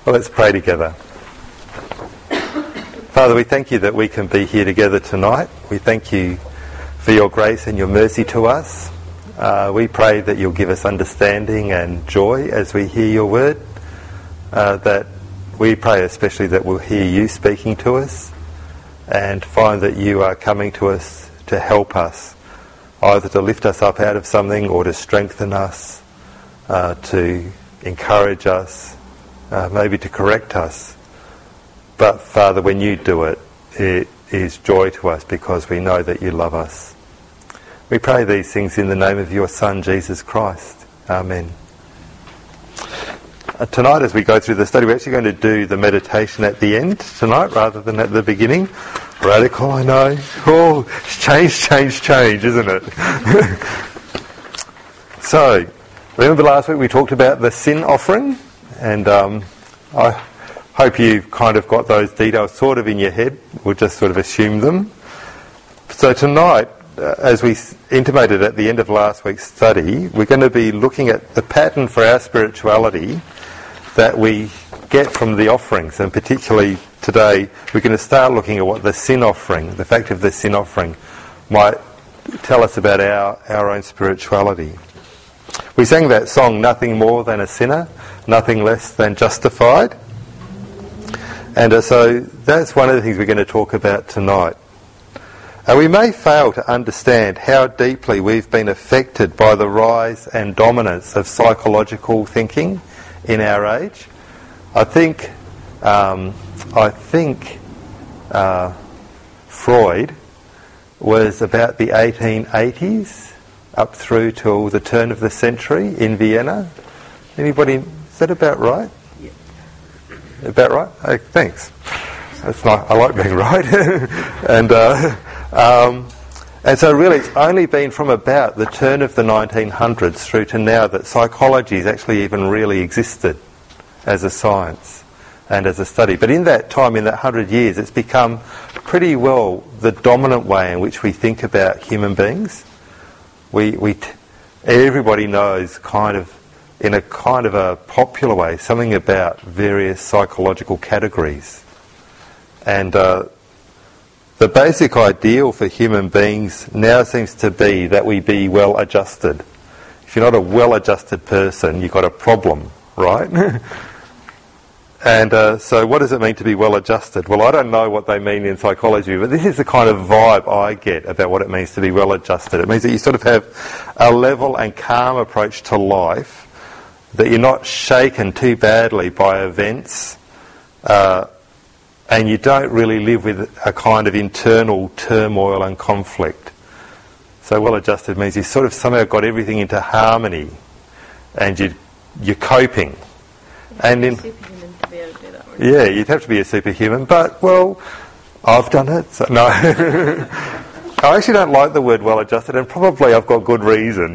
Well, let's pray together. Father, we thank you that we can be here together tonight. We thank you for your grace and your mercy to us. We pray that you'll give us understanding and joy as we hear your word. That we pray especially that we'll hear you speaking to us and find that you are coming to us to help us, either to lift us up out of something or to strengthen us, to encourage us, maybe to correct us. But Father, when you do it, it is joy to us because we know that you love us. We pray these things in the name of your Son, Jesus Christ. Amen. Tonight, as we go through the study, we're actually going to do the meditation at the end tonight rather than at the beginning. Radical, I know. Oh, change, isn't it? So, remember last week we talked about the sin offering? And I hope you've kind of got those details sort of in your head. We'll just sort of assume them. So tonight, as we intimated at the end of last week's study, we're going to be looking at the pattern for our spirituality that we get from the offerings. And particularly today, we're going to start looking at what the sin offering, the fact of the sin offering, might tell us about our own spirituality. We sang that song, Nothing More Than a Sinner, Nothing Less Than Justified. And so that's one of the things we're going to talk about tonight. And we may fail to understand how deeply we've been affected by the rise and dominance of psychological thinking in our age. I think Freud was about the 1880s up through till the turn of the century in Vienna. Anybody, is that about right? Yeah. About right? Oh, thanks. That's nice. I like being right. And so really it's only been from about the turn of the 1900s through to now that psychology has actually even really existed as a science and as a study. But in that time, in that 100 years, it's become pretty well the dominant way in which we think about human beings. Everybody knows in a kind of a popular way something about various psychological categories. And the basic ideal for human beings now seems to be that we be well adjusted. If you're not a well adjusted person, you've got a problem, right? And so what does it mean to be well adjusted? Well, I don't know what they mean in psychology, but this is the kind of vibe I get about what it means to be well adjusted. It means that you sort of have a level and calm approach to life, that you're not shaken too badly by events, and you don't really live with a kind of internal turmoil and conflict. So well adjusted means you sort of somehow got everything into harmony and you're coping. And in superhuman to be able to do that. Yeah, you'd have to be a superhuman, but well, I've done it. So, no. I actually don't like the word well adjusted, and probably I've got good reason,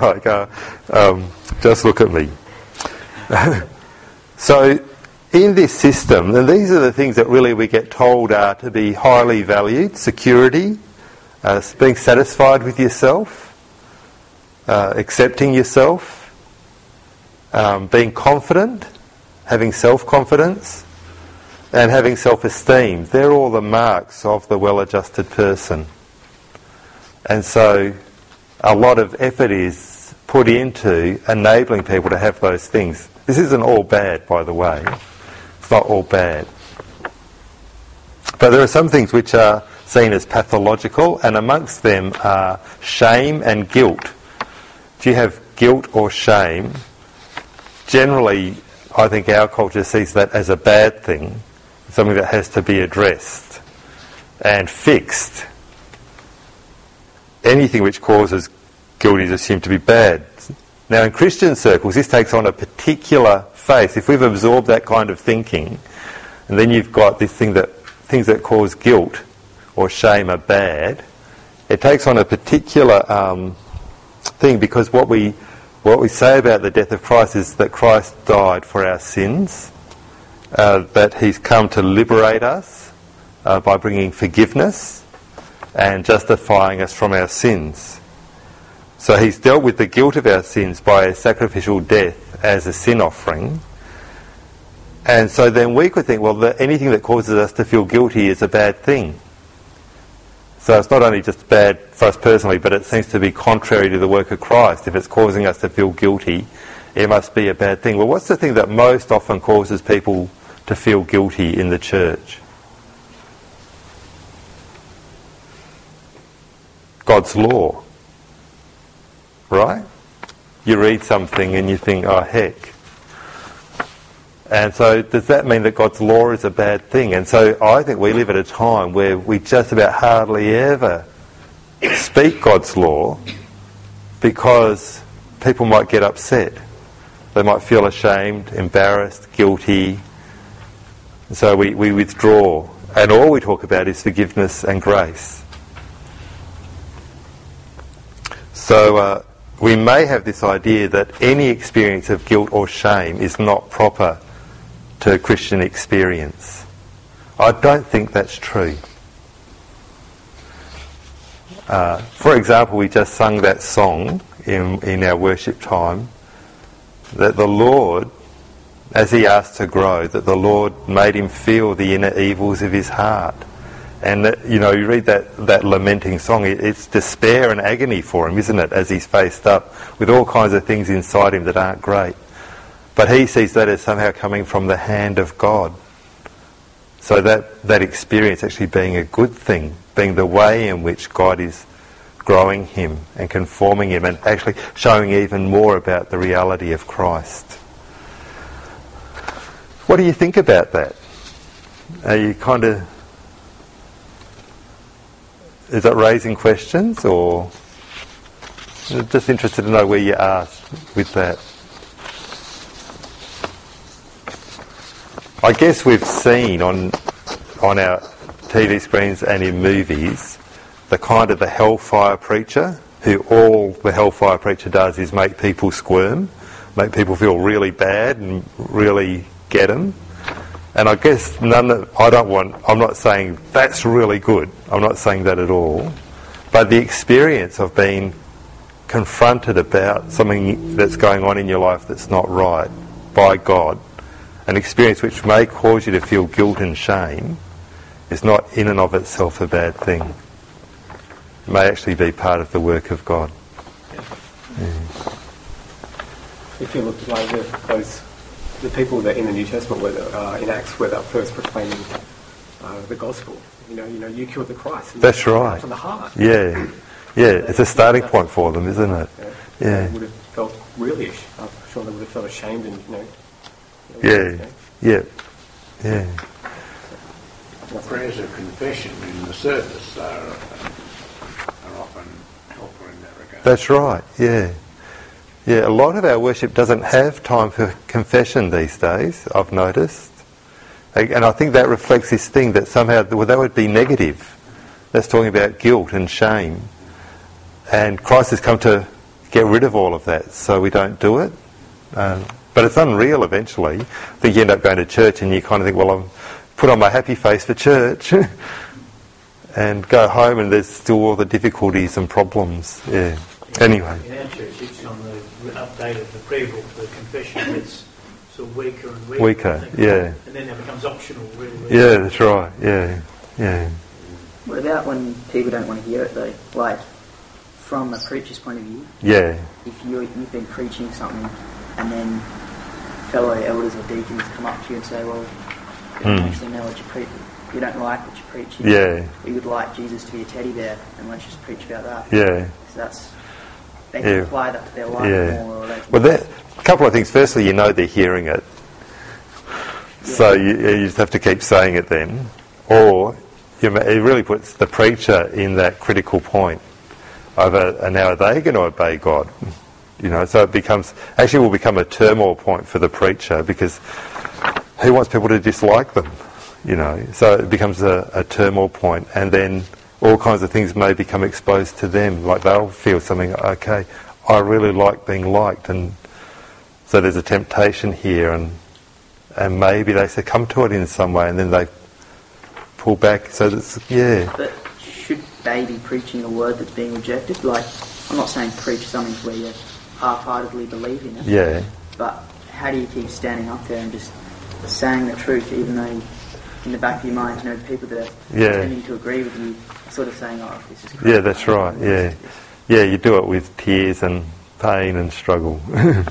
just look at me. So in this system, and these are the things that really we get told are to be highly valued: security, being satisfied with yourself, accepting yourself, being confident, having self-confidence, and having self-esteem. They're all the marks of the well-adjusted person. And so a lot of effort is put into enabling people to have those things. This isn't all bad, by the way. It's not all bad. But there are some things which are seen as pathological, and amongst them are shame and guilt. Do you have guilt or shame? Generally, I think our culture sees that as a bad thing, something that has to be addressed and fixed. Anything which causes guilt is assumed to be bad. Now, in Christian circles, this takes on a particular face. If we've absorbed that kind of thinking, and then you've got this thing that things that cause guilt or shame are bad, it takes on a particular thing, because what we say about the death of Christ is that Christ died for our sins, that he's come to liberate us by bringing forgiveness and justifying us from our sins. So he's dealt with the guilt of our sins by a sacrificial death as a sin offering. And so then we could think, well, anything that causes us to feel guilty is a bad thing. So it's not only just bad for us personally, but it seems to be contrary to the work of Christ. If it's causing us to feel guilty, it must be a bad thing. Well, what's the thing that most often causes people to feel guilty in the church? God's law. Right? You read something and you think, oh, heck. And so does that mean that God's law is a bad thing? And so I think we live at a time where we just about hardly ever speak God's law because people might get upset. They might feel ashamed, embarrassed, guilty. And so we withdraw. And all we talk about is forgiveness and grace. So we may have this idea that any experience of guilt or shame is not proper to Christian experience. I don't think that's true. For example, we just sung that song in our worship time, that the Lord, as he asked to grow, that the Lord made him feel the inner evils of his heart. And that, you read that lamenting song, it's despair and agony for him, isn't it, as he's faced up with all kinds of things inside him that aren't great. But he sees that as somehow coming from the hand of God. So that experience actually being a good thing, being the way in which God is growing him and conforming him and actually showing even more about the reality of Christ. What do you think about that? Are you kind of... Is that raising questions, or... I'm just interested to know where you are with that. I guess we've seen on our TV screens and in movies the kind of the hellfire preacher, who all the hellfire preacher does is make people squirm, make people feel really bad and really get them. And I guess I'm not saying that's really good. I'm not saying that at all. But the experience of being confronted about something that's going on in your life that's not right by God, an experience which may cause you to feel guilt and shame, is not in and of itself a bad thing. It may actually be part of the work of God. Yeah. If you look like the people that in the New Testament in Acts were first proclaiming the gospel, you killed the Christ. That's right. From the heart. Yeah, it's a starting point for them, isn't it? Yeah. They would have felt really, I'm sure they would have felt ashamed and Yeah. Prayers of confession in the service are often helpful in that regard. That's right, yeah. Yeah, a lot of our worship doesn't have time for confession these days, I've noticed. And I think that reflects this thing that somehow, that would be negative. That's talking about guilt and shame. And Christ has come to get rid of all of that, so we don't do it. But it's unreal eventually. I think you end up going to church and you kind of think, well, I'm put on my happy face for church and go home and there's still all the difficulties and problems. Yeah. Anyway. In our church, each time they've updated the prayer book, the confession gets sort of weaker and weaker. Weaker, yeah. And then it becomes optional, really. Yeah, that's right, yeah. What about when people don't want to hear it though? Like, from a preacher's point of view? Yeah. If you've been preaching something and then fellow elders or deacons come up to you and say, well, you don't actually know what you preach. You don't like what you're preaching. Yeah. You would like Jesus to be a teddy bear, and let's just preach about that. Yeah. So they can apply that to their life more. Or well, a couple of things. Firstly, they're hearing it. Yeah. So you just have to keep saying it then. Or it really puts the preacher in that critical point of, now are they going to obey God? So it will become a turmoil point for the preacher, because who wants people to dislike them? So it becomes a turmoil point, and then all kinds of things may become exposed to them. Like they'll feel something, okay, I really like being liked, and so there's a temptation here, and maybe they succumb to it in some way, and then they pull back. So that's, But should they be preaching a word that's being rejected? Like, I'm not saying preach something where you half-heartedly believe in it. Yeah. But how do you keep standing up there and just saying the truth, even though in the back of your mind, the people that are tending to agree with you are sort of saying, oh, this is correct. Yeah, that's right, yeah. Yeah, you do it with tears and pain and struggle.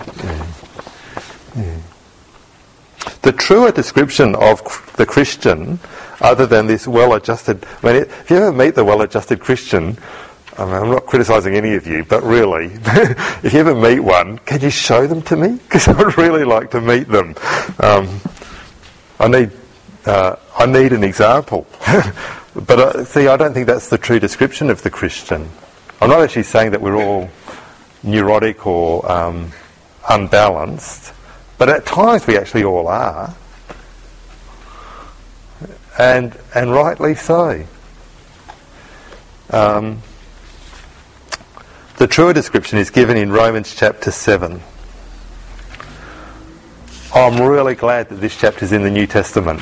The truer description of the Christian, other than this well-adjusted... if you ever meet the well-adjusted Christian, I'm not criticising any of you, but really, if you ever meet one, can you show them to me? Because I would really like to meet them. I need an example. But see, I don't think that's the true description of the Christian. I'm not actually saying that we're all neurotic or unbalanced, but at times we actually all are. And rightly so. The truer description is given in Romans chapter 7. I'm really glad that this chapter is in the New Testament.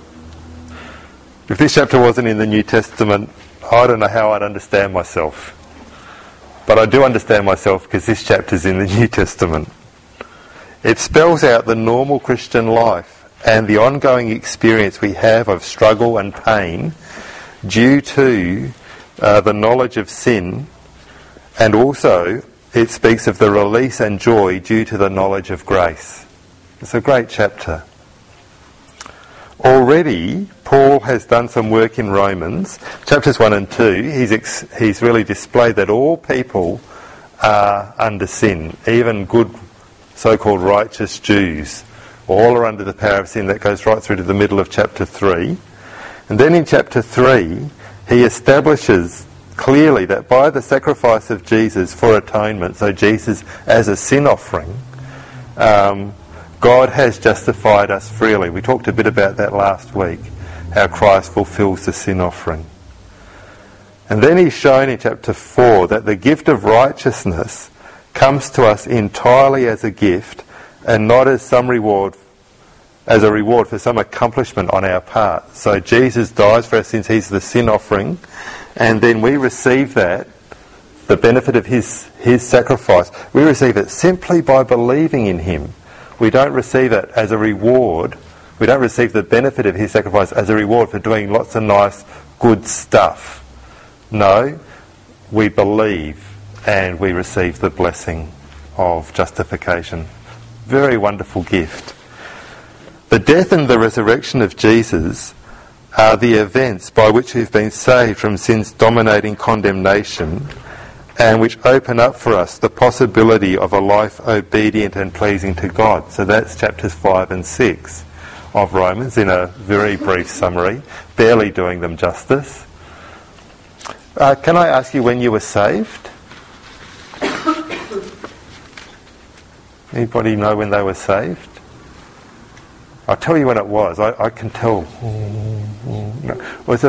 If this chapter wasn't in the New Testament, I don't know how I'd understand myself. But I do understand myself because this chapter is in the New Testament. It spells out the normal Christian life and the ongoing experience we have of struggle and pain due to the knowledge of sin, and also it speaks of the release and joy due to the knowledge of grace. It's a great chapter. Already, Paul has done some work in Romans. Chapters 1 and 2, he's really displayed that all people are under sin, even good so-called righteous Jews. All are under the power of sin. That goes right through to the middle of chapter 3. And then in chapter 3, he establishes clearly that by the sacrifice of Jesus for atonement, so Jesus as a sin offering, God has justified us freely. We talked a bit about that last week, how Christ fulfills the sin offering. And then he's shown in chapter 4 that the gift of righteousness comes to us entirely as a gift and not as a reward for some accomplishment on our part. So Jesus dies for our sins, he's the sin offering, and then we receive that, the benefit of his sacrifice. We receive it simply by believing in him. We don't receive it as a reward. We don't receive the benefit of his sacrifice as a reward for doing lots of nice, good stuff. No, we believe and we receive the blessing of justification. Very wonderful gift. The death and the resurrection of Jesus are the events by which we've been saved from sin's dominating condemnation, and which open up for us the possibility of a life obedient and pleasing to God. So that's chapters 5 and 6 of Romans in a very brief summary, barely doing them justice. Can I ask you when you were saved? Anybody know when they were saved? I'll tell you when it was. I can tell. It was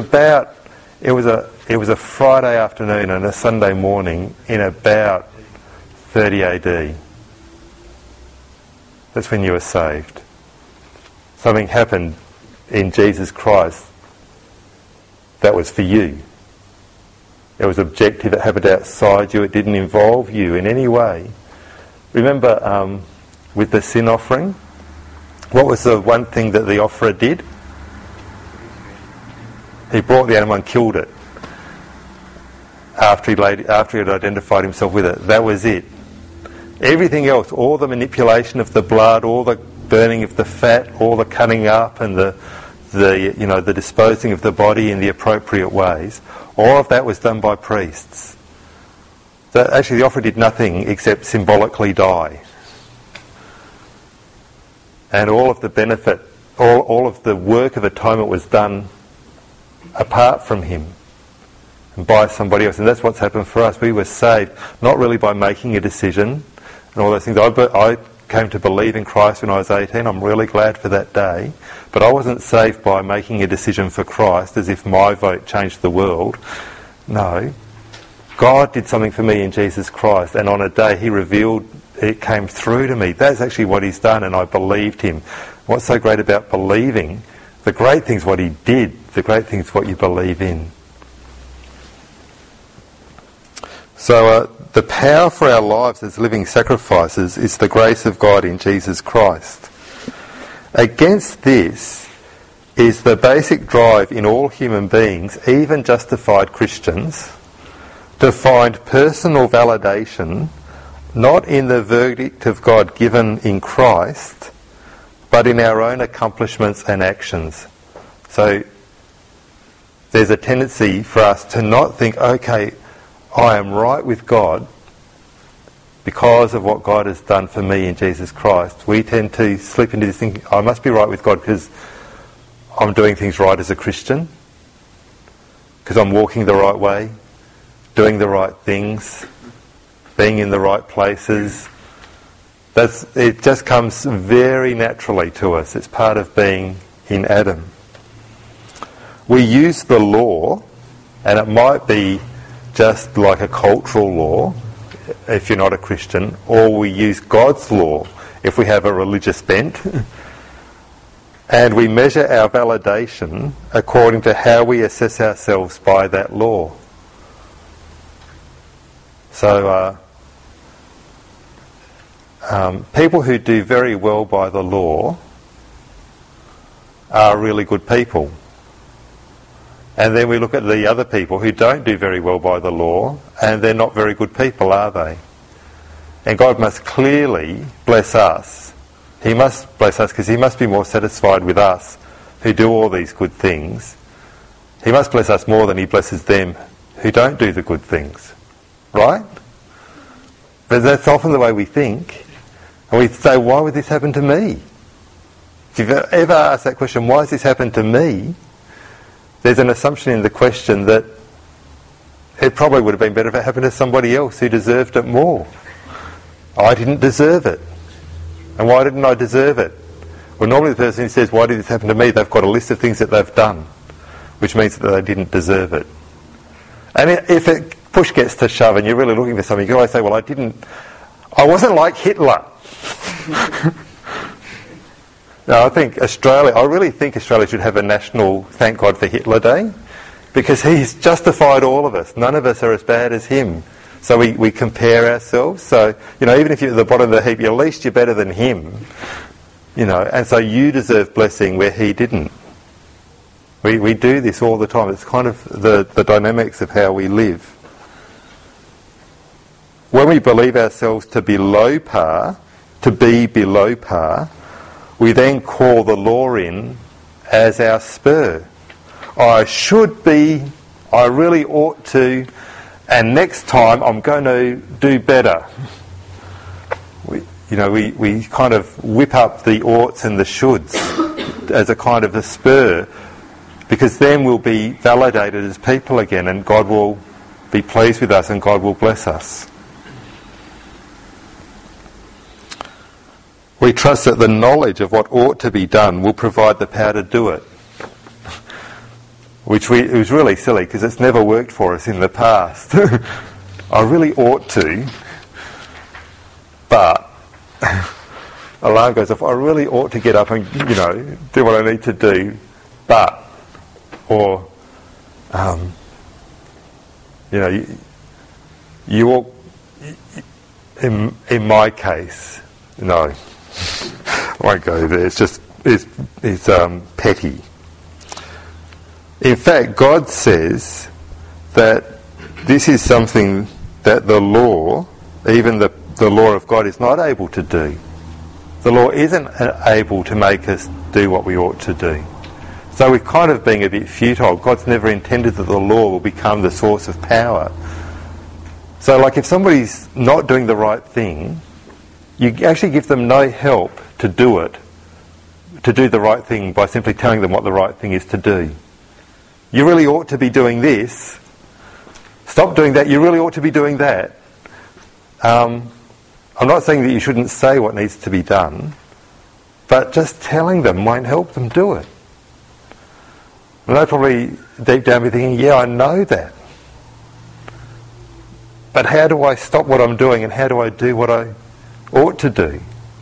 a Friday afternoon and a Sunday morning in about 30 AD. That's when you were saved. Something happened in Jesus Christ that was for you. It was objective, it happened outside you, it didn't involve you in any way. Remember with the sin offering, what was the one thing that the offerer did? He brought the animal and killed it after he had identified himself with it. That was it. Everything else, all the manipulation of the blood, all the burning of the fat, all the cutting up and the disposing of the body in the appropriate ways, all of that was done by priests. So actually the offerer did nothing except symbolically die. And all of the benefit, all of the work of atonement was done apart from him and by somebody else. And that's what's happened for us. We were saved not really by making a decision and all those things. I came to believe in Christ when I was 18. I'm really glad for that day. But I wasn't saved by making a decision for Christ as if my vote changed the world. No. God did something for me in Jesus Christ, and on a day he revealed, it came through to me. That's actually what he's done, and I believed him. What's so great about believing? The great thing's what he did. The great thing's what you believe in. So the power for our lives as living sacrifices is the grace of God in Jesus Christ. Against this is the basic drive in all human beings, even justified Christians, to find personal validation not in the verdict of God given in Christ, but in our own accomplishments and actions. So there's a tendency for us to not think, okay, I am right with God because of what God has done for me in Jesus Christ. We tend to slip into this thinking, I must be right with God because I'm doing things right as a Christian, because I'm walking the right way, doing the right things, being in the right places. It just comes very naturally to us. It's part of being in Adam. We use the law, and it might be just like a cultural law if you're not a Christian, or we use God's law if we have a religious bent, and we measure our validation according to how we assess ourselves by that law. So people who do very well by the law are really good people. And then we look at the other people who don't do very well by the law, and they're not very good people, are they? And God must clearly bless us. He must bless us because he must be more satisfied with us who do all these good things. He must bless us more than he blesses them who don't do the good things. Right? But that's often the way we think. And we say, why would this happen to me? If you've ever asked that question, why has this happened to me? There's an assumption in the question that it probably would have been better if it happened to somebody else who deserved it more. I didn't deserve it. And why didn't I deserve it? Well, normally the person who says, why did this happen to me, they've got a list of things that they've done, which means that they didn't deserve it. And if push gets to shove and you're really looking for something, you can always say, well, I wasn't like Hitler. No, I really think Australia should have a national Thank God for Hitler Day, because he's justified all of us. None of us are as bad as him. So we compare ourselves. So, even if you're at the bottom of the heap, at least you're better than him. And so you deserve blessing where he didn't. We do this all the time. It's kind of the dynamics of how we live. When we believe ourselves to be below par, we then call the law in as our spur. I should be, I really ought to, and next time I'm going to do better. We kind of whip up the oughts and the shoulds as a kind of a spur, because then we'll be validated as people again, and God will be pleased with us and God will bless us. We trust that the knowledge of what ought to be done will provide the power to do it. It was really silly because it's never worked for us in the past. I really ought to, but alarm goes off. I really ought to get up and do what I need to do, but you ought. In my case, no. I won't go there. It's petty. In fact, God says that this is something that the law, even the law of God, is not able to do. The law isn't able to make us do what we ought to do. So we're kind of being a bit futile. God's never intended that the law will become the source of power. So like if somebody's not doing the right thing, you actually give them no help to do it, to do the right thing by simply telling them what the right thing is to do. You really ought to be doing this. Stop doing that. You really ought to be doing that. I'm not saying that you shouldn't say what needs to be done, but just telling them won't help them do it. And they'll probably deep down be thinking, yeah, I know that. But how do I stop what I'm doing and how do I do what I ought to do?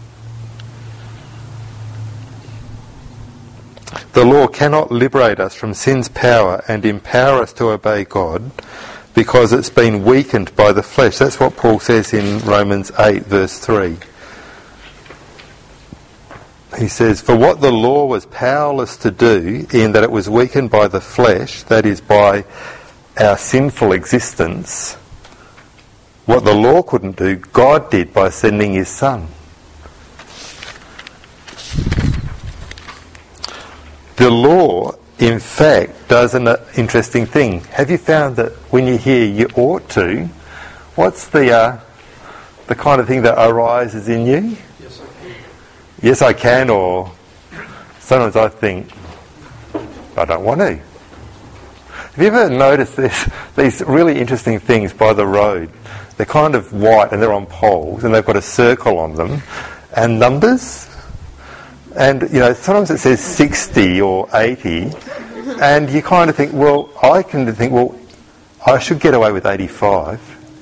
The law cannot liberate us from sin's power and empower us to obey God because it's been weakened by the flesh. That's what Paul says in Romans 8 verse 3. he says, "For what the law was powerless to do, in that it was weakened by the flesh, that is, by our sinful existence, what the law couldn't do, God did by sending his Son." The law, in fact, does an interesting thing. Have you found that when you hear "you ought to," what's the kind of thing that arises in you? Yes, I can. Yes, I can, or sometimes I think, I don't want to. Have you ever noticed these really interesting things by the road? They're kind of white and they're on poles and they've got a circle on them and numbers. And, you know, sometimes it says 60 or 80 and you kind of think, well, I should get away with 85.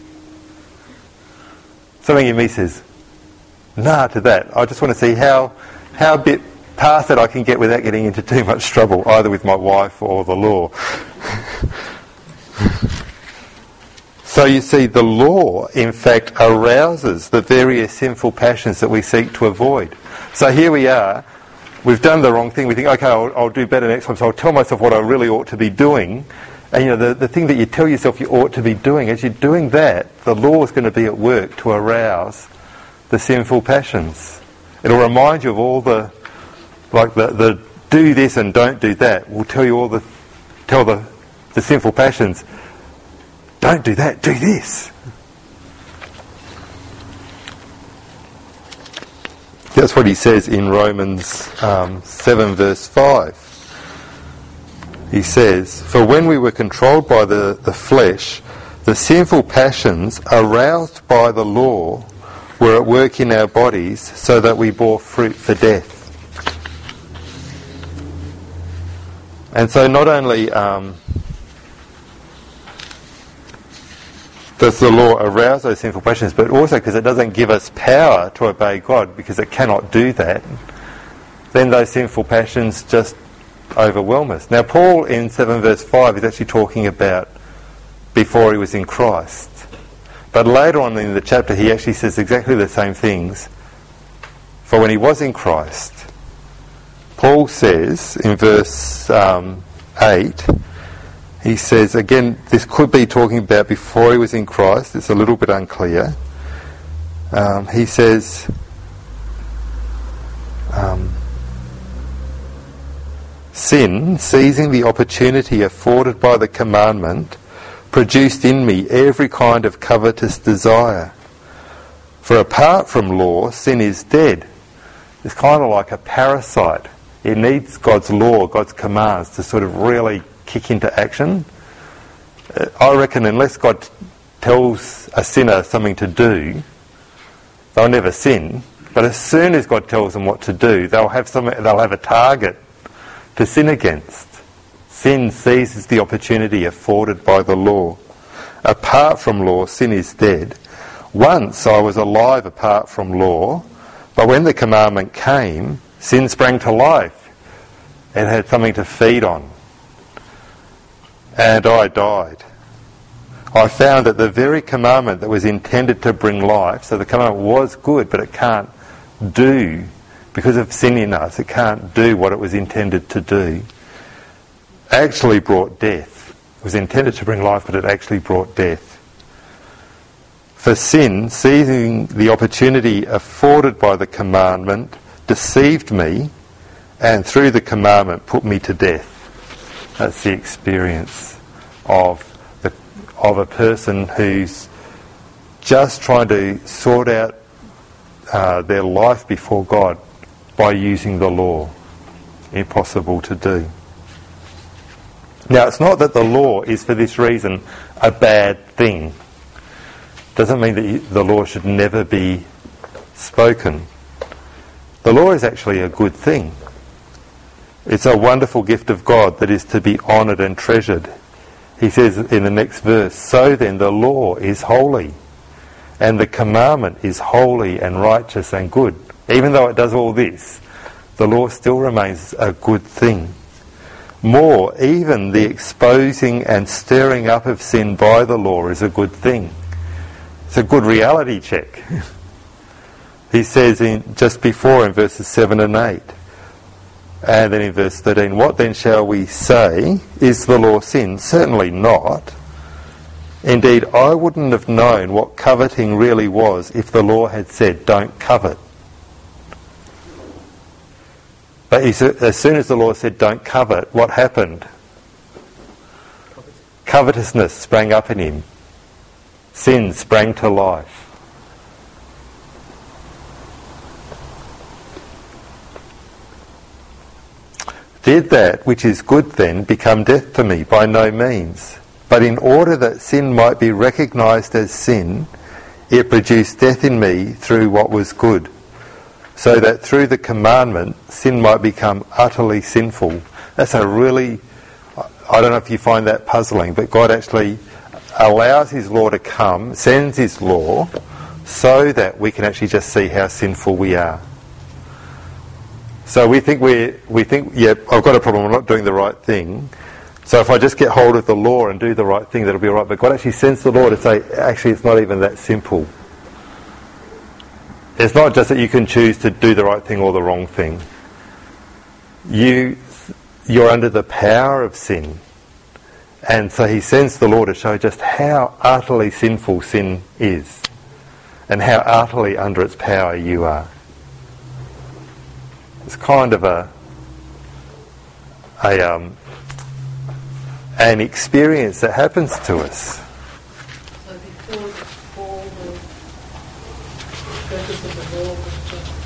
Something in me says, nah to that. I just want to see how bit past it I can get without getting into too much trouble, either with my wife or the law. So you see, the law, in fact, arouses the various sinful passions that we seek to avoid. So here we are, we've done the wrong thing, we think, okay, I'll do better next time, so I'll tell myself what I really ought to be doing. And you know, the thing that you tell yourself you ought to be doing, as you're doing that, the law is going to be at work to arouse the sinful passions. It'll remind you of all the do this and don't do that. Will tell you tell the sinful passions, don't do that, do this. That's what he says in Romans 7 verse 5. He says, "For when we were controlled by the flesh, the sinful passions aroused by the law were at work in our bodies, so that we bore fruit for death." And so not only does the law arouse those sinful passions, but also because it doesn't give us power to obey God, because it cannot do that, then those sinful passions just overwhelm us. Now Paul in 7 verse 5 is actually talking about before he was in Christ. But later on in the chapter he actually says exactly the same things for when he was in Christ. Paul says in verse 8, he says, again, this could be talking about before he was in Christ, it's a little bit unclear. He says, "Sin, seizing the opportunity afforded by the commandment, produced in me every kind of covetous desire. For apart from law, sin is dead." It's kind of like a parasite. It needs God's law, God's commands to sort of really kick into action. I reckon unless God tells a sinner something to do, they'll never sin. But as soon as God tells them what to do, they'll have a target to sin against. Sin seizes the opportunity afforded by the law. Apart from law, sin is dead. Once I was alive apart from law, but when the commandment came, sin sprang to life. It had something to feed on. And I died. I found that the very commandment that was intended to bring life, so the commandment was good, but it can't do, because of sin in us, it can't do what it was intended to do, actually brought death. It was intended to bring life, but it actually brought death. For sin, seizing the opportunity afforded by the commandment, deceived me, and through the commandment put me to death. That's the experience of a person who's just trying to sort out their life before God by using the law. Impossible to do. Now, it's not that the law is for this reason a bad thing. Doesn't mean that the law should never be spoken. The law is actually a good thing. It's a wonderful gift of God that is to be honoured and treasured. He says in the next verse, "So then the law is holy, and the commandment is holy and righteous and good." Even though it does all this, the law still remains a good thing. More, even the exposing and stirring up of sin by the law is a good thing. It's a good reality check. He says just before in verses 7 and 8, and then in verse 13, what then shall we say? Is the law sin? Certainly not. Indeed, I wouldn't have known what coveting really was if the law had said, don't covet. But as soon as the law said, don't covet, what happened? Covetousness sprang up in him. Sin sprang to life. Did that which is good then become death to me? By no means. But in order that sin might be recognised as sin, it produced death in me through what was good, so that through the commandment sin might become utterly sinful. That's a really, I don't know if you find that puzzling, but God actually allows his law to come, sends his law, so that we can actually just see how sinful we are. So we think, yeah, I've got a problem, I'm not doing the right thing. So if I just get hold of the law and do the right thing, that'll be all right. But God actually sends the law to say, actually, it's not even that simple. It's not just that you can choose to do the right thing or the wrong thing. You're under the power of sin. And so he sends the law to show just how utterly sinful sin is and how utterly under its power you are. It's kind of an experience that happens to us. So before the fall, the purpose of the law was just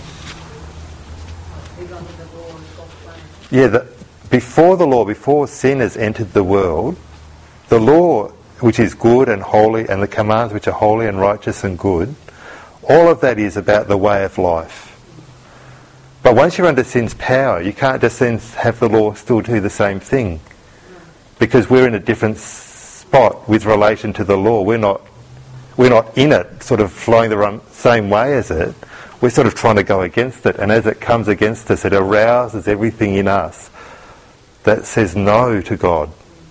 to live under the law and God's plan. Yeah, before the law, before sin has entered the world, the law, which is good and holy, and the commands which are holy and righteous and good, all of that is about the way of life. But once you're under sin's power, you can't just then have the law still do the same thing. Because we're in a different spot with relation to the law. We're not in it, sort of flowing the same way as it. We're sort of trying to go against it. And as it comes against us, it arouses everything in us that says no to God.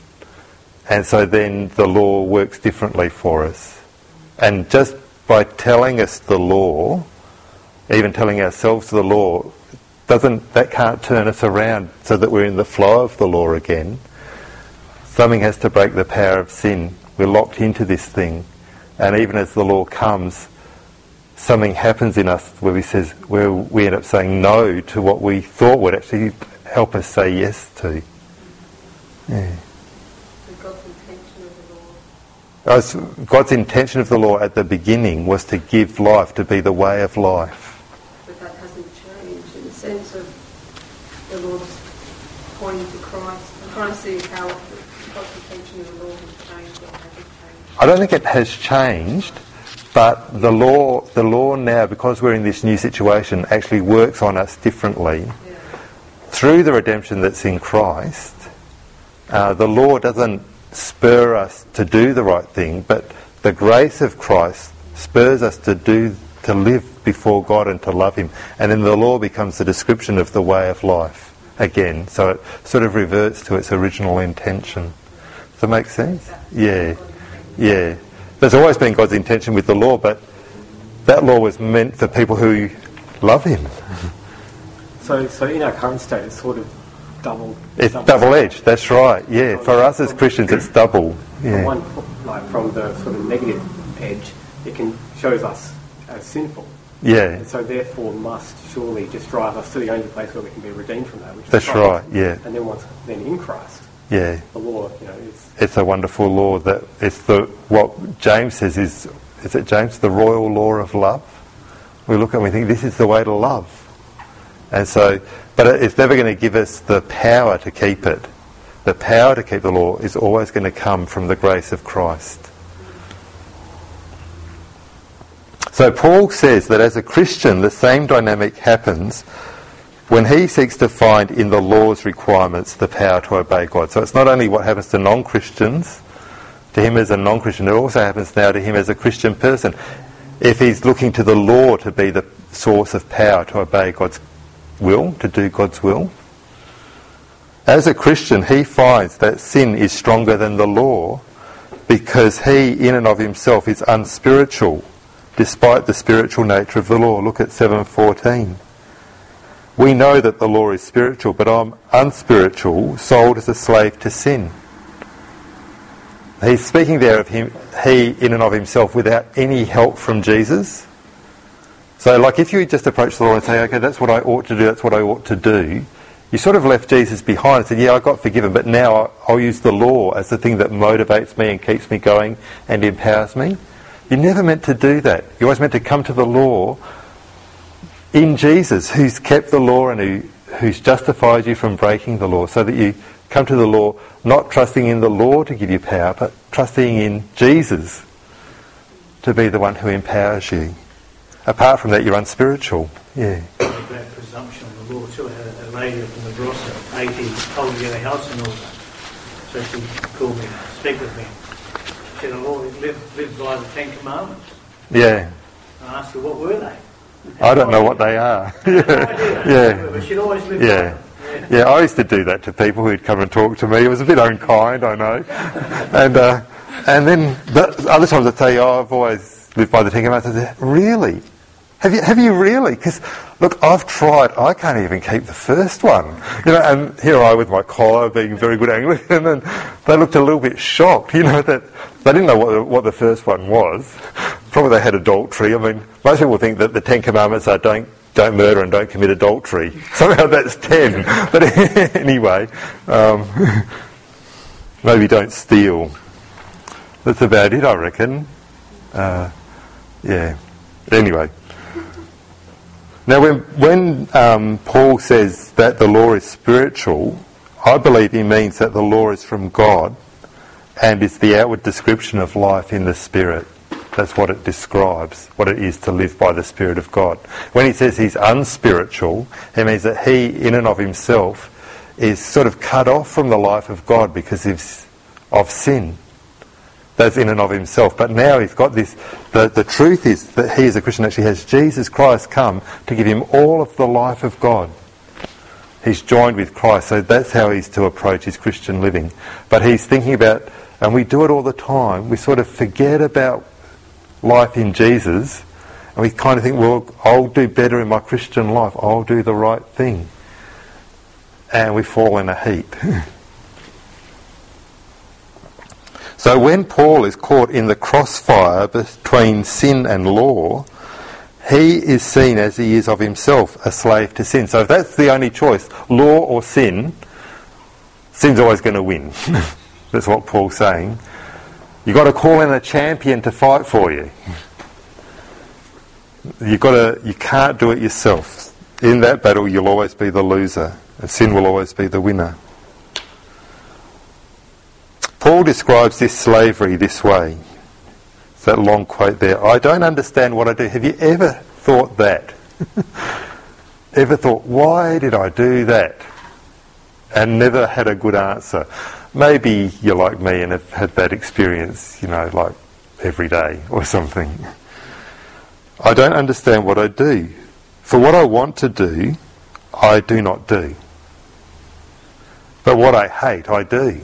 And so then the law works differently for us. And just by telling us the law, even telling ourselves the law, that can't turn us around so that we're in the flow of the law again. Something has to break the power of sin. We're locked into this thing. And even as the law comes, something happens in us where we end up saying no to what we thought would actually help us say yes to. Yeah. God's intention of the law. God's intention of the law at the beginning was to give life, to be the way of life. But that hasn't changed in the sense of the Lord's pointing to Christ. I'm trying to see how God's intention of the law has changed or hasn't changed. I don't think it has changed, but the law now, because we're in this new situation, actually works on us differently. Yeah. Through the redemption that's in Christ, the law doesn't spur us to do the right thing, but the grace of Christ spurs us to live before God and to love him. And then the law becomes the description of the way of life again. So it sort of reverts to its original intention. Does that make sense? Yeah. Yeah. There's always been God's intention with the law, but that law was meant for people who love him. So in our current state, it's sort of It's double-edged, that's right. Yeah, for us as Christians, it's double. Yeah. From the sort of negative edge, it shows us as sinful. Yeah. And so therefore must surely just drive us to the only place where we can be redeemed from that, which That's is Christ. right, yeah. And then in Christ, yeah, the law, is... It's a wonderful law that it's what James says is it James, the royal law of love? We look at it and we think this is the way to love. And so, but it's never going to give us the power to keep it. The power to keep the law is always going to come from the grace of Christ. So Paul says that as a Christian, the same dynamic happens when he seeks to find in the law's requirements the power to obey God. So it's not only what happens to non-Christians, to him as a non-Christian, it also happens now to him as a Christian person. If he's looking to the law to be the source of power to obey God's will, to do God's will, as a Christian he finds that sin is stronger than the law because he in and of himself is unspiritual despite the spiritual nature of the law. Look at 7:14. We know that the law is spiritual, but I'm unspiritual, sold as a slave to sin. He's speaking there of him, he in and of himself, without any help from Jesus. So like if you just approach the law and say, okay, that's what I ought to do, that's what I ought to do, you sort of left Jesus behind and said, yeah, I got forgiven, but now I'll use the law as the thing that motivates me and keeps me going and empowers me. You're never meant to do that. You're always meant to come to the law in Jesus, who's kept the law and who's justified you from breaking the law, so that you come to the law not trusting in the law to give you power, but trusting in Jesus to be the one who empowers you. Apart from that, you're unspiritual. Yeah. That presumption of the law too. A lady from the Barossa, 80, told me to get a house in order. So she called me, speak with me. She said, the law lived by the 10 Commandments. Yeah. I asked her, what were they? I don't know what they are. Yeah. But she'd always lived Yeah. by them. Yeah, I used to do that to people who'd come and talk to me. It was a bit unkind, I know. And then other times I'd say, oh, I've always lived by the 10 Commandments. I said, really? Have you really? Because, look, I've tried. I can't even keep the first one. And here I with my collar, being very good Anglican, and they looked a little bit shocked, that they didn't know what the first one was. Probably they had adultery. I mean, most people think that the 10 Commandments are don't murder and don't commit adultery. Somehow that's 10. But anyway, maybe don't steal. That's about it, I reckon. Yeah. Anyway. Now, when Paul says that the law is spiritual, I believe he means that the law is from God and is the outward description of life in the Spirit. That's what it describes, what it is to live by the Spirit of God. When he says he's unspiritual, it means that he, in and of himself, is sort of cut off from the life of God because of sin. That's in and of himself. But now he's got this, the truth is that he as a Christian actually has Jesus Christ come to give him all of the life of God. He's joined with Christ, so that's how he's to approach his Christian living. But he's thinking about, and we do it all the time, we sort of forget about life in Jesus, and we kind of think, well, I'll do better in my Christian life, I'll do the right thing. And we fall in a heap. So when Paul is caught in the crossfire between sin and law, he is seen as he is of himself, a slave to sin. So if that's the only choice, law or sin, sin's always going to win. That's what Paul's saying. You've got to call in a champion to fight for you. You can't do it yourself. In that battle, you'll always be the loser, and sin will always be the winner. Paul describes this slavery this way. It's that long quote there. I don't understand what I do. Have you ever thought that? Ever thought, why did I do that? And never had a good answer. Maybe you're like me and have had that experience, like every day or something. I don't understand what I do. For what I want to do, I do not do. But what I hate, I do.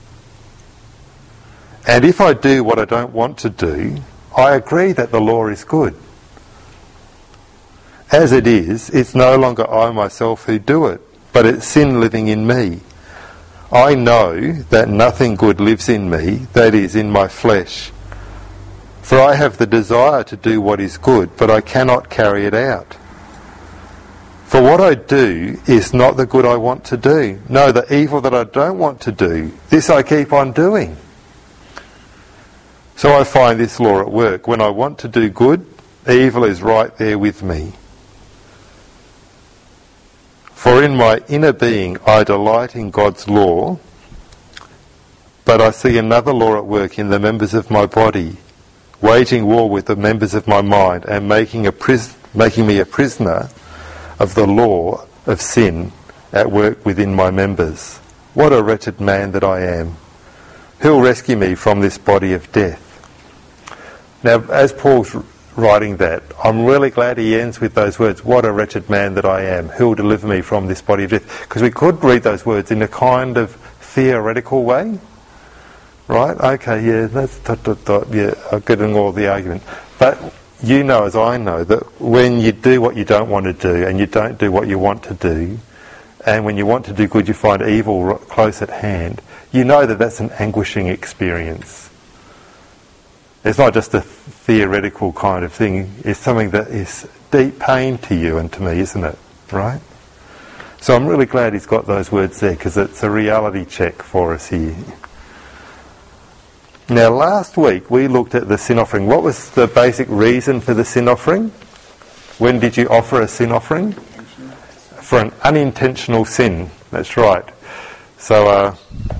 And if I do what I don't want to do, I agree that the law is good. As it is, it's no longer I myself who do it, but it's sin living in me. I know that nothing good lives in me, that is, in my flesh. For I have the desire to do what is good, but I cannot carry it out. For what I do is not the good I want to do. No, the evil that I don't want to do, this I keep on doing. So I find this law at work. When I want to do good, evil is right there with me. For in my inner being I delight in God's law, but I see another law at work in the members of my body, waging war with the members of my mind and making me a prisoner of the law of sin at work within my members. What a wretched man that I am! Who will rescue me from this body of death? Now, as Paul's writing that, I'm really glad he ends with those words, what a wretched man that I am, who will deliver me from this body of death? Because we could read those words in a kind of theoretical way. Right? Okay, yeah, that's yeah, I'm getting all the argument. But you know as I know that when you do what you don't want to do and you don't do what you want to do, and when you want to do good you find evil close at hand, you know that that's an anguishing experience. It's not just a theoretical kind of thing, it's something that is deep pain to you and to me, isn't it? Right? So I'm really glad he's got those words there, because it's a reality check for us here. Now last week we looked at the sin offering. What was the basic reason for the sin offering? When did you offer a sin offering? For an unintentional sin. That's right. So,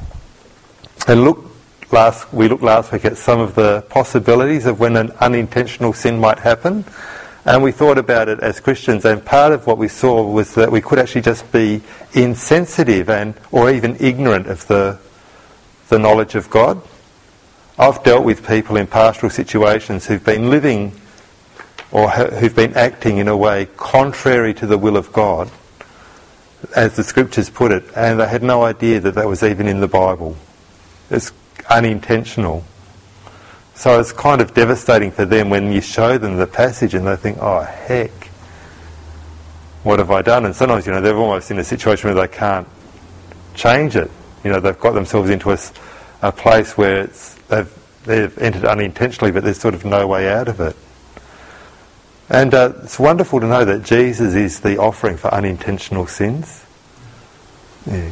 we looked last week at some of the possibilities of when an unintentional sin might happen, and we thought about it as Christians, and part of what we saw was that we could actually just be insensitive or even ignorant of the knowledge of God. I've dealt with people in pastoral situations who've been living or who've been acting in a way contrary to the will of God, as the scriptures put it, and they had no idea that that was even in the Bible. It's unintentional. So it's kind of devastating for them when you show them the passage and they think, oh heck, what have I done? And sometimes, they're almost in a situation where they can't change it. They've got themselves into a place where they've entered unintentionally, but there's sort of no way out of it. And it's wonderful to know that Jesus is the offering for unintentional sins. Yeah.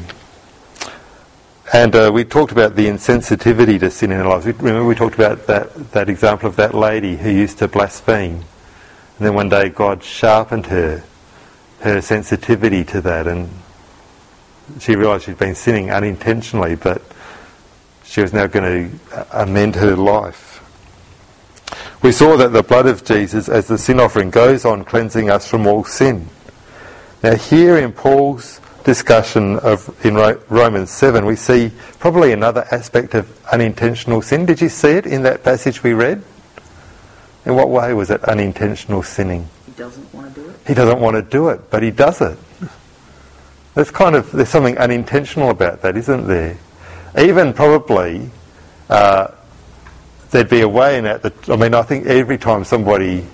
And we talked about the insensitivity to sin in our lives. Remember we talked about that example of that lady who used to blaspheme. And then one day God sharpened her sensitivity to that, and she realised she'd been sinning unintentionally, but she was now going to amend her life. We saw that the blood of Jesus as the sin offering goes on cleansing us from all sin. Now here in Paul's discussion in Romans 7 we see probably another aspect of unintentional sin. Did you see it in that passage we read? In what way was it unintentional sinning? He doesn't want to do it. He doesn't want to do it, but he does it. There's something unintentional about that, isn't there? Even probably there'd be a way in that, I think every time somebody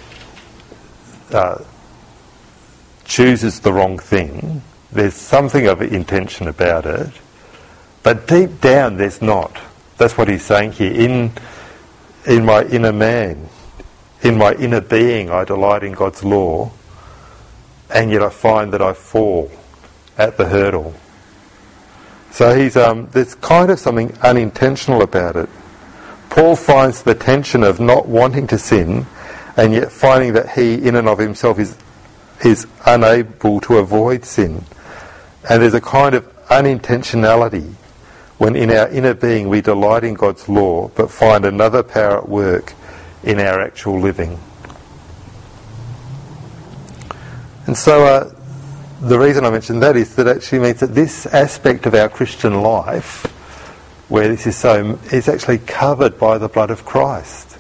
chooses the wrong thing, there's something of intention about it, but deep down there's not. That's what he's saying here. In my inner man, in my inner being, I delight in God's law, and yet I find that I fall at the hurdle. So there's kind of something unintentional about it. Paul finds the tension of not wanting to sin and yet finding that he in and of himself is unable to avoid sin. And there's a kind of unintentionality when in our inner being we delight in God's law but find another power at work in our actual living. And so the reason I mention that is that actually means that this aspect of our Christian life, where this is actually covered by the blood of Christ.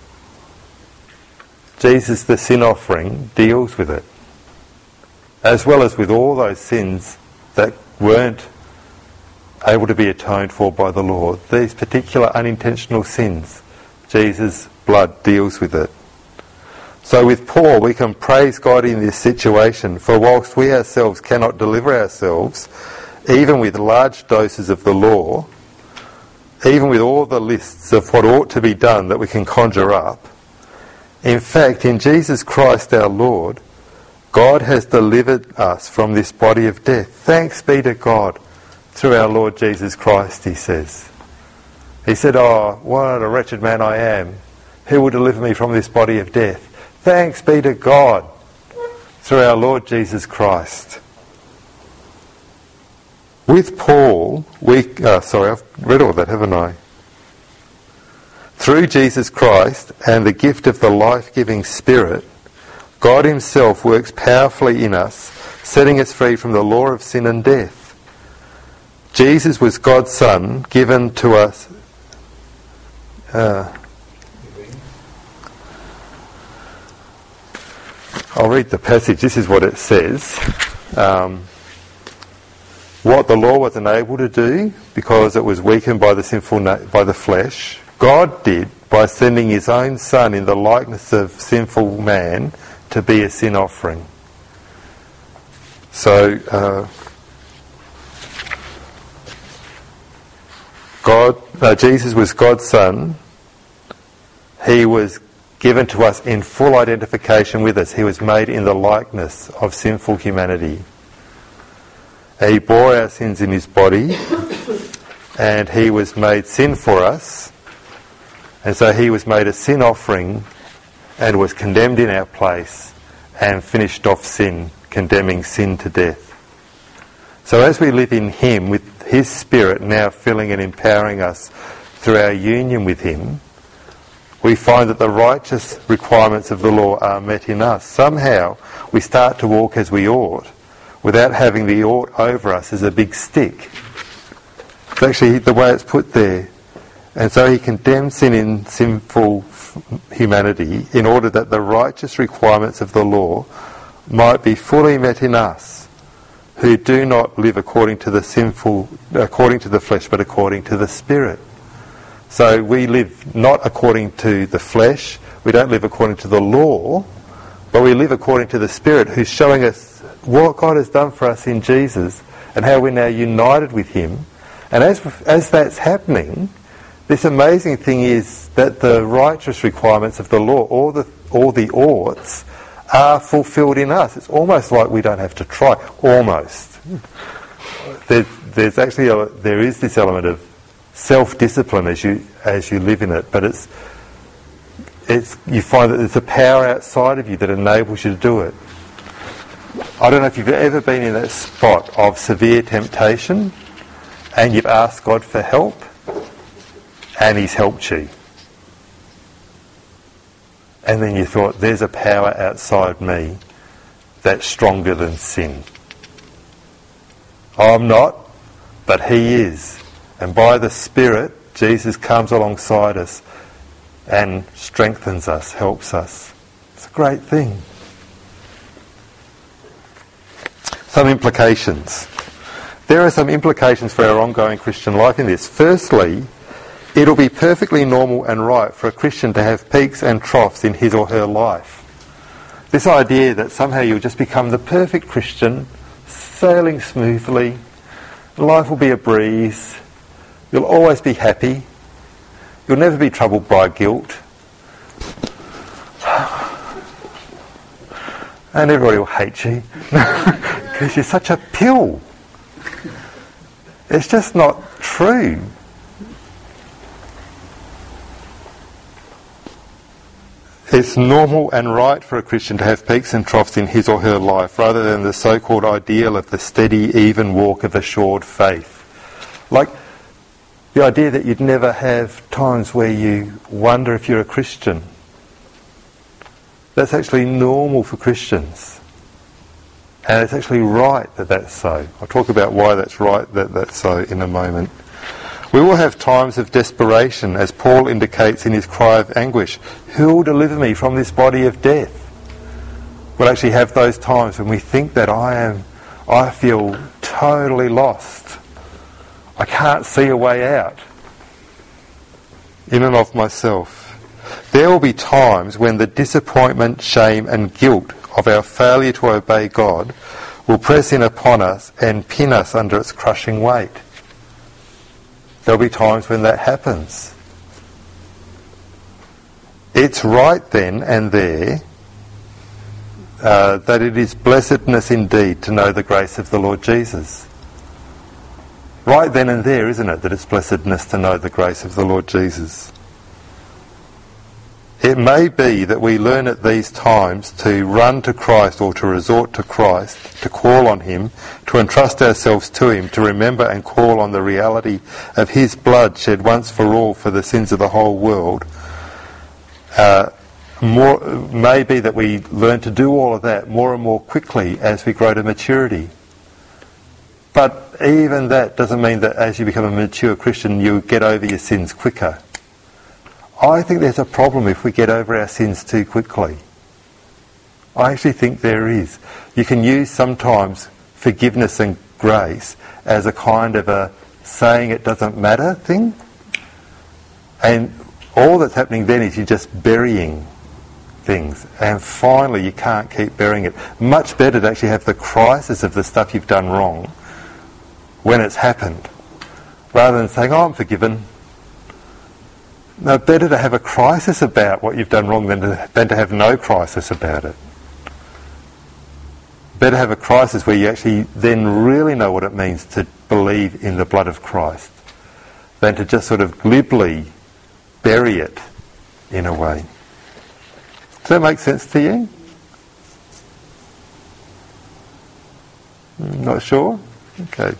Jesus, the sin offering, deals with it, as well as with all those sins that weren't able to be atoned for by the Lord. These particular unintentional sins, Jesus' blood deals with it. So with Paul, we can praise God in this situation, for whilst we ourselves cannot deliver ourselves, even with large doses of the law, even with all the lists of what ought to be done that we can conjure up, in fact, in Jesus Christ our Lord, God has delivered us from this body of death. Thanks be to God through our Lord Jesus Christ, he says. He said, oh, what a wretched man I am. Who will deliver me from this body of death? Thanks be to God through our Lord Jesus Christ. With Paul, I've read all that, haven't I? Through Jesus Christ and the gift of the life-giving Spirit, God himself works powerfully in us, setting us free from the law of sin and death. Jesus was God's Son, given to us. I'll read the passage. This is what it says. What the law wasn't able to do, because it was weakened by the by the flesh, God did by sending his own Son in the likeness of sinful man to be a sin offering. So, Jesus was God's Son. He was given to us in full identification with us. He was made in the likeness of sinful humanity. He bore our sins in his body, and he was made sin for us, and so he was made a sin offering and was condemned in our place and finished off sin, condemning sin to death. So as we live in him, with his Spirit now filling and empowering us through our union with him, we find that the righteous requirements of the law are met in us. Somehow we start to walk as we ought, without having the ought over us as a big stick. It's actually the way it's put there. And so he condemned sin in sinful humanity in order that the righteous requirements of the law might be fully met in us, who do not live according to the flesh, but according to the Spirit. So we live not according to the flesh, we don't live according to the law, but we live according to the Spirit, who's showing us what God has done for us in Jesus and how we're now united with him. And as that's happening, this amazing thing is that the righteous requirements of the law, all the oughts, are fulfilled in us. It's almost like we don't have to try. Almost. There is this element of self-discipline as you live in it, but you find that there's a power outside of you that enables you to do it. I don't know if you've ever been in that spot of severe temptation and you've asked God for help and he's helped you. And then you thought, there's a power outside me that's stronger than sin. I'm not, but he is. And by the Spirit, Jesus comes alongside us and strengthens us, helps us. It's a great thing. Some implications. There are some implications for our ongoing Christian life in this. Firstly, it'll be perfectly normal and right for a Christian to have peaks and troughs in his or her life. This idea that somehow you'll just become the perfect Christian, sailing smoothly, life will be a breeze, you'll always be happy, you'll never be troubled by guilt, and everybody will hate you because you're such a pill. It's just not true. It's normal and right for a Christian to have peaks and troughs in his or her life, rather than the so-called ideal of the steady, even walk of assured faith. Like the idea that you'd never have times where you wonder if you're a Christian. That's actually normal for Christians. And it's actually right that that's so. I'll talk about why that's right that that's so in a moment. We will have times of desperation, as Paul indicates in his cry of anguish. Who will deliver me from this body of death? We'll actually have those times when we think that I feel totally lost. I can't see a way out in and of myself. There will be times when the disappointment, shame and guilt of our failure to obey God will press in upon us and pin us under its crushing weight. There'll be times when that happens. It's right then and there that it is blessedness indeed to know the grace of the Lord Jesus. Right then and there, isn't it, that it's blessedness to know the grace of the Lord Jesus? It may be that we learn at these times to run to Christ or to resort to Christ, to call on him, to entrust ourselves to him, to remember and call on the reality of his blood shed once for all for the sins of the whole world. May be that we learn to do all of that more and more quickly as we grow to maturity. But even that doesn't mean that as you become a mature Christian you get over your sins quicker. I think there's a problem if we get over our sins too quickly. I actually think there is. You can use sometimes forgiveness and grace as a kind of a saying it doesn't matter thing. all that's happening then is you're just burying things, and finally you can't keep burying it. Much better to actually have the crisis of the stuff you've done wrong when it's happened, rather than saying, oh, I'm forgiven. No, better to have a crisis about what you've done wrong than to have no crisis about it. Better have a crisis where you actually then really know what it means to believe in the blood of Christ than to just sort of glibly bury it in a way. Does that make sense to you? Not sure? Okay.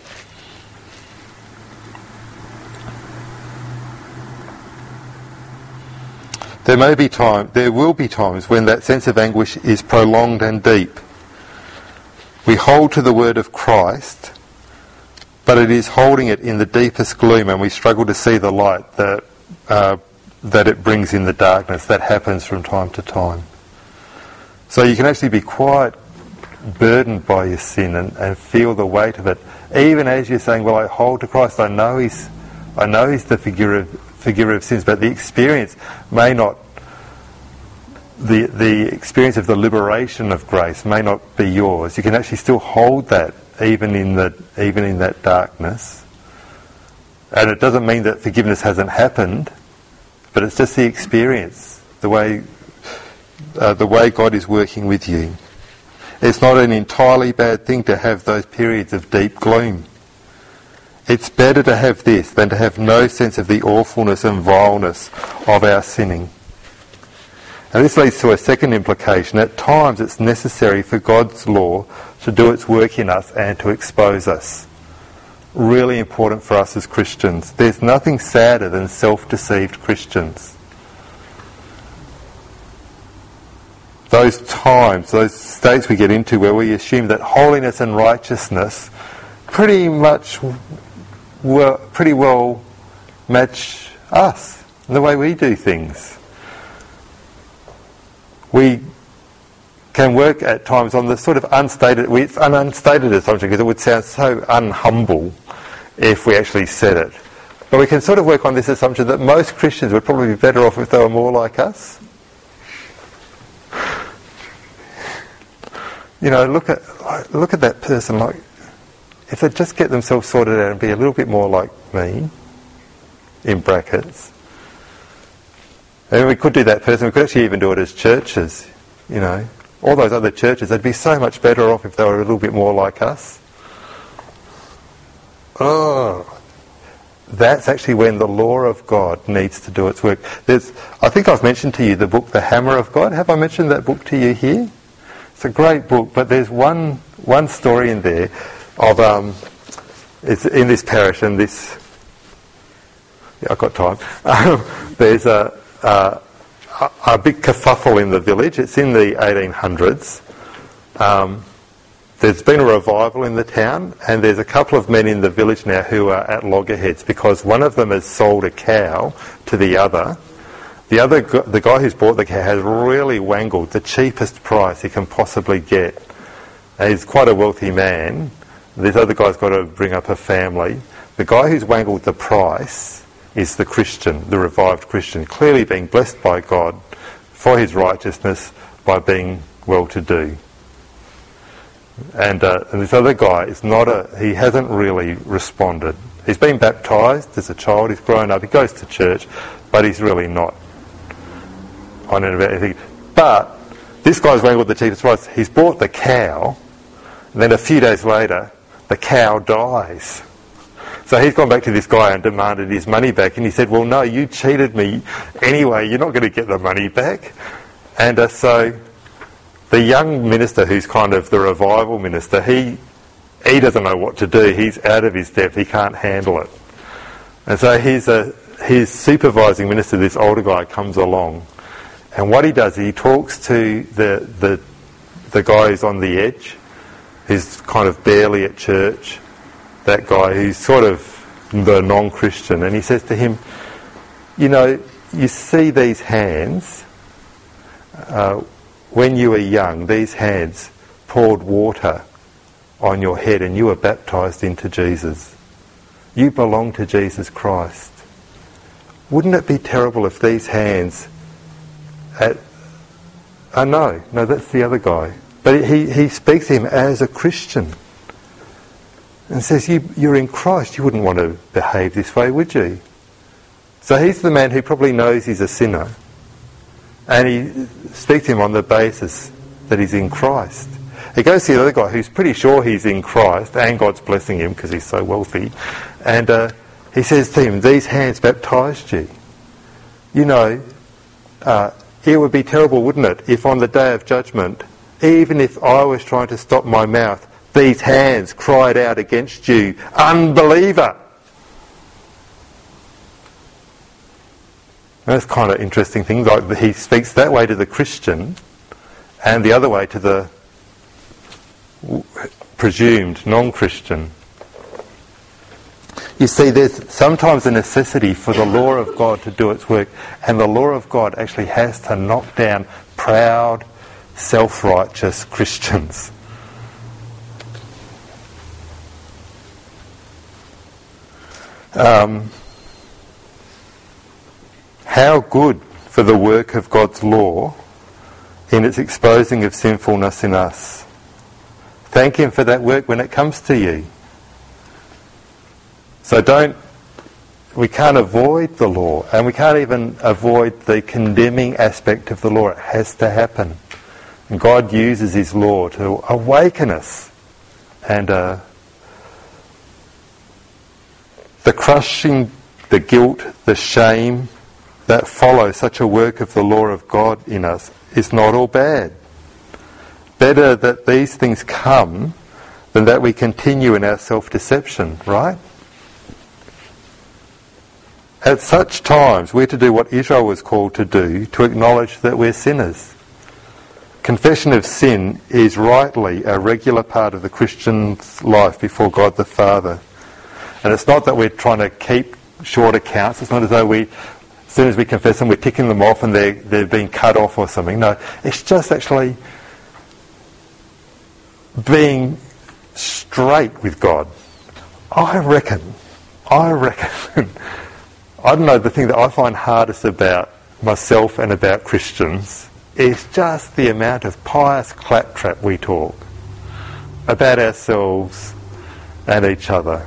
There will be times when that sense of anguish is prolonged and deep. We hold to the word of Christ, but it is holding it in the deepest gloom, and we struggle to see the light that it brings in the darkness. That happens from time to time. So you can actually be quite burdened by your sin and feel the weight of it, even as you're saying, well, I hold to Christ, I know he's the forgiver of sins, but the experience may not, the experience of the liberation of grace may not be yours. You can actually still hold that even in that darkness. And it doesn't mean that forgiveness hasn't happened, but it's just the experience, the way God is working with you. It's not an entirely bad thing to have those periods of deep gloom. It's better to have this than to have no sense of the awfulness and vileness of our sinning. And this leads to a second implication. At times it's necessary for God's law to do its work in us and to expose us. Really important for us as Christians. There's nothing sadder than self-deceived Christians. Those times, those states we get into where we assume that holiness and righteousness pretty well match us and the way we do things. We can work at times on the sort of unstated, it's an unstated assumption because it would sound so unhumble if we actually said it. But we can sort of work on this assumption that most Christians would probably be better off if they were more like us. You know, look at that person, like, if they just get themselves sorted out and be a little bit more like me, in brackets. And we could do that person, we could actually even do it as churches, you know. All those other churches, they'd be so much better off if they were a little bit more like us. Oh, that's actually when the law of God needs to do its work. I think I've mentioned to you the book, The Hammer of God. Have I mentioned that book to you here? It's a great book, but there's one story in there of it's in this parish, and this. Yeah, I've got time. There's a big kerfuffle in the village. It's in the 1800s. There's been a revival in the town, and there's a couple of men in the village now who are at loggerheads because one of them has sold a cow to the other. The guy who's bought the cow has really wangled the cheapest price he can possibly get. And he's quite a wealthy man. This other guy's got to bring up a family. The guy who's wangled the price is the Christian, the revived Christian, clearly being blessed by God for his righteousness by being well-to-do. And this other guy he hasn't really responded. He's been baptised as a child, he's grown up, he goes to church, but he's really not on anything. But this guy's wangled the cheapest price. He's bought the cow, and then a few days later, the cow dies. So he's gone back to this guy and demanded his money back, and he said, well, no, you cheated me anyway, you're not going to get the money back. And so the young minister, who's kind of the revival minister, he doesn't know what to do. He's out of his depth, he can't handle it. And so his supervising minister, this older guy, comes along, and what he does, he talks to the guy who's on the edge, who's kind of barely at church, that guy who's sort of the non-Christian, and he says to him, you know, you see these hands, when you were young, these hands poured water on your head and you were baptised into Jesus. You belong to Jesus Christ. wouldn't it be terrible if these hands no, that's the other guy. But he speaks to him as a Christian and says, you're in Christ, you wouldn't want to behave this way, would you? So he's the man who probably knows he's a sinner, and he speaks to him on the basis that he's in Christ. He goes to the other guy who's pretty sure he's in Christ, and God's blessing him because he's so wealthy, and he says to him, these hands baptised you. You know, it would be terrible, wouldn't it, if on the day of judgment, even if I was trying to stop my mouth, these hands cried out against you, unbeliever. That's kind of interesting thing. Like he speaks that way to the Christian, and the other way to the presumed non-Christian. You see, there's sometimes a necessity for the law of God to do its work, and the law of God actually has to knock down proud, self-righteous Christians. How good for the work of God's law in its exposing of sinfulness in us. Thank Him for that work when it comes to you. So we can't avoid the law, and we can't even avoid the condemning aspect of the law. It has to happen. And God uses His law to awaken us. And the crushing, the guilt, the shame that follow such a work of the law of God in us is not all bad. Better that these things come than that we continue in our self-deception, right? At such times, we're to do what Israel was called to do, to acknowledge that we're sinners. Confession of sin is rightly a regular part of the Christian's life before God the Father. And it's not that we're trying to keep short accounts. It's not as though as soon as we confess them, we're ticking them off and they're being cut off or something. No, it's just actually being straight with God. I reckon, I don't know, the thing that I find hardest about myself and about Christians is just the amount of pious claptrap we talk about ourselves and each other.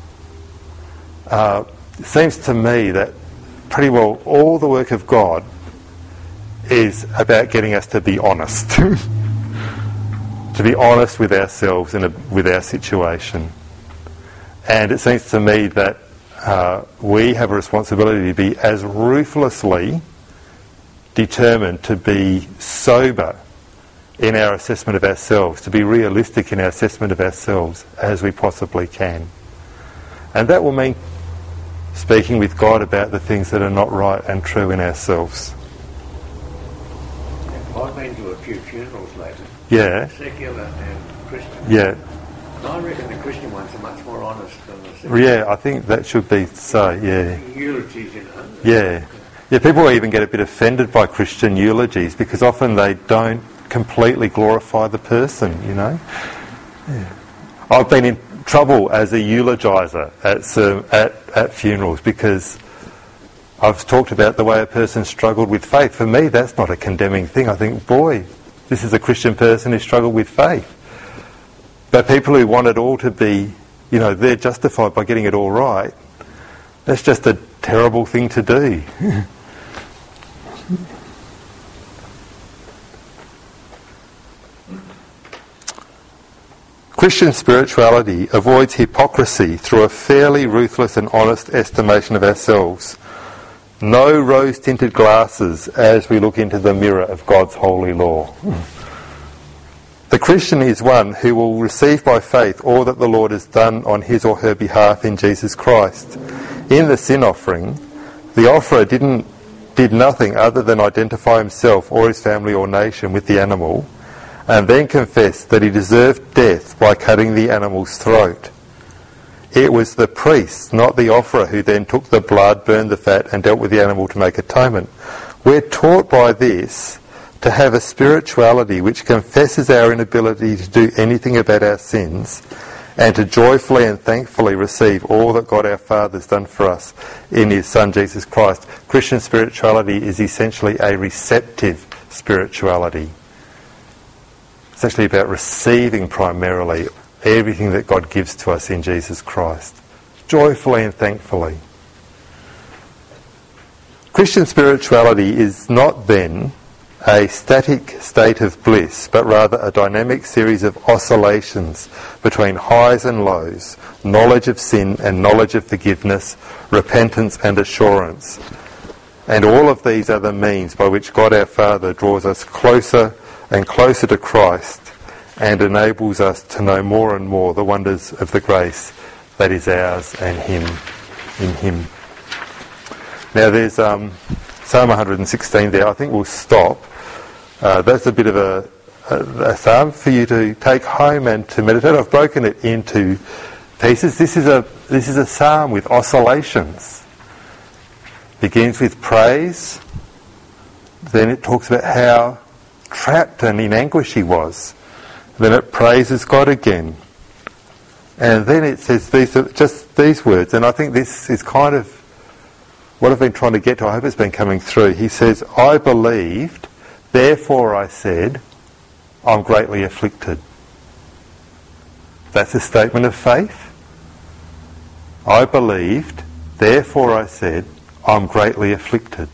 It seems to me that pretty well all the work of God is about getting us to be honest. To be honest with ourselves and with our situation. And it seems to me that we have a responsibility to be as ruthlessly determined to be sober in our assessment of ourselves, to be realistic in our assessment of ourselves as we possibly can. And that will mean speaking with God about the things that are not right and true in ourselves. I've been to a few funerals lately. Yeah. Secular and Christian. Yeah. I reckon the Christian ones are much more honest than the secular. Yeah, I think that should be so, yeah. Eulogies, you know. Yeah. Yeah, people even get a bit offended by Christian eulogies because often they don't completely glorify the person, you know. Yeah. I've been in trouble as a eulogiser at funerals because I've talked about the way a person struggled with faith. For me, that's not a condemning thing. I think, boy, this is a Christian person who struggled with faith. But people who want it all to be, you know, they're justified by getting it all right, that's just a terrible thing to do. Christian spirituality avoids hypocrisy through a fairly ruthless and honest estimation of ourselves. No rose-tinted glasses as we look into the mirror of God's holy law. The Christian is one who will receive by faith all that the Lord has done on his or her behalf in Jesus Christ. In the sin offering, the offerer did nothing other than identify himself or his family or nation with the animal, and then confess that he deserved death by cutting the animal's throat. It was the priest, not the offerer, who then took the blood, burned the fat, and dealt with the animal to make atonement. We're taught by this to have a spirituality which confesses our inability to do anything about our sins and to joyfully and thankfully receive all that God our Father has done for us in his Son Jesus Christ. Christian spirituality is essentially a receptive spirituality. It's actually about receiving primarily everything that God gives to us in Jesus Christ, joyfully and thankfully. Christian spirituality is not then a static state of bliss, but rather a dynamic series of oscillations between highs and lows, knowledge of sin and knowledge of forgiveness, repentance and assurance. And all of these are the means by which God our Father draws us closer and closer to Christ and enables us to know more and more the wonders of the grace that is ours and in him. Now there's Psalm 116 there. I think we'll stop. That's a bit of a psalm for you to take home and to meditate. I've broken it into pieces. This is a psalm with oscillations. Begins with praise. Then it talks about how trapped and in anguish he was. Then it praises God again. And then it says just these words. And I think this is kind of what I've been trying to get to. I hope it's been coming through. He says, I believed, therefore I said, I'm greatly afflicted. That's a statement of faith. I believed, therefore I said, I'm greatly afflicted.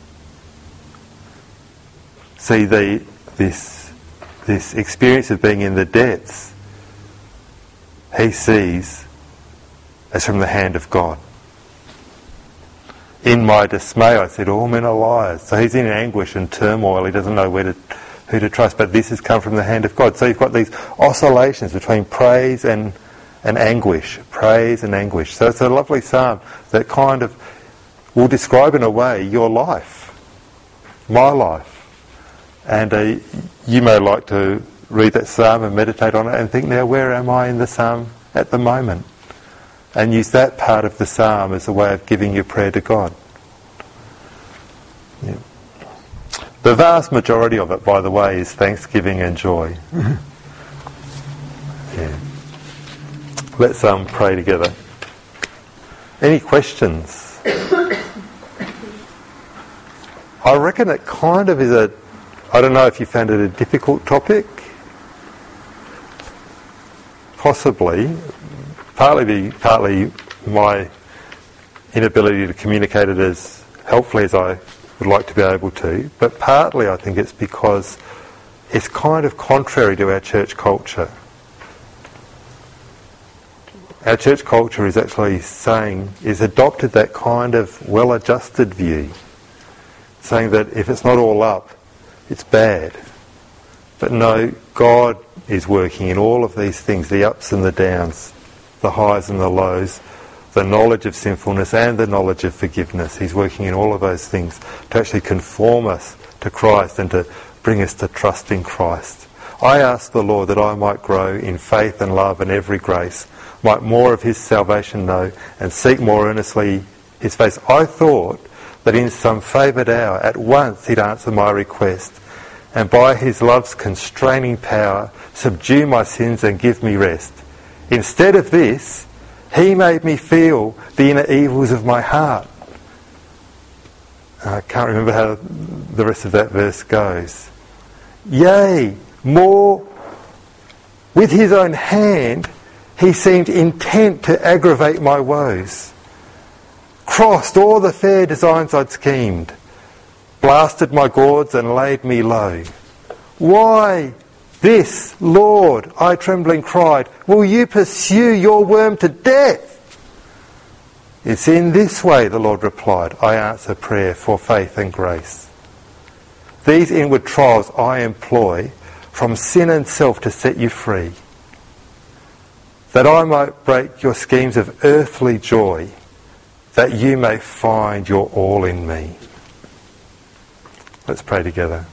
See, this experience of being in the depths, he sees as from the hand of God. In my dismay, I said, all men are liars. So he's in anguish and turmoil. He doesn't know who to trust. But this has come from the hand of God. So you've got these oscillations between praise and anguish. Praise and anguish. So it's a lovely psalm that kind of will describe in a way your life. My life. And you may like to read that psalm and meditate on it and think, now where am I in the psalm at the moment? And use that part of the psalm as a way of giving your prayer to God. Yeah. The vast majority of it, by the way, is thanksgiving and joy. Yeah. Let's pray together. Any questions? I reckon it kind of is I don't know if you found it a difficult topic. Possibly. Partly my inability to communicate it as helpfully as I would like to be able to, but partly I think it's because it's kind of contrary to our church culture. Our church culture is actually is adopted that kind of well-adjusted view, saying that if it's not all up, it's bad. But no, God is working in all of these things, the ups and the downs, the highs and the lows, the knowledge of sinfulness and the knowledge of forgiveness. He's working in all of those things to actually conform us to Christ and to bring us to trust in Christ. I ask the Lord that I might grow in faith and love and every grace, might more of his salvation know and seek more earnestly his face. I thought that in some favoured hour at once he'd answer my request and by his love's constraining power subdue my sins and give me rest. Instead of this, he made me feel the inner evils of my heart. I can't remember how the rest of that verse goes. Yea, more, with his own hand, he seemed intent to aggravate my woes. Crossed all the fair designs I'd schemed, blasted my gourds and laid me low. Why this, Lord, I trembling cried, will you pursue your worm to death? It's in this way, the Lord replied, I answer prayer for faith and grace. These inward trials I employ from sin and self to set you free, that I might break your schemes of earthly joy, that you may find your all in me. Let's pray together.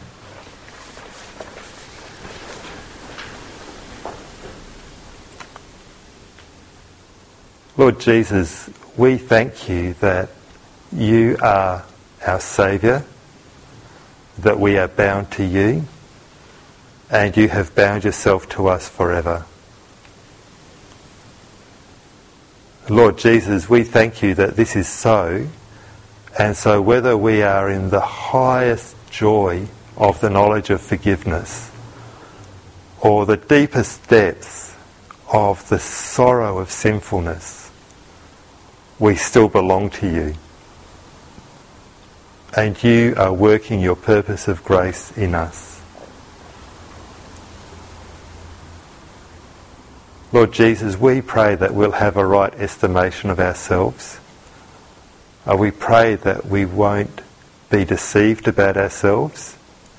Lord Jesus, we thank you that you are our Saviour, that we are bound to you, and you have bound yourself to us forever. Lord Jesus, we thank you that this is so, and so whether we are in the highest joy of the knowledge of forgiveness or the deepest depths of the sorrow of sinfulness, we still belong to you. And you are working your purpose of grace in us. Lord Jesus, we pray that we'll have a right estimation of ourselves. We pray that we won't be deceived about ourselves.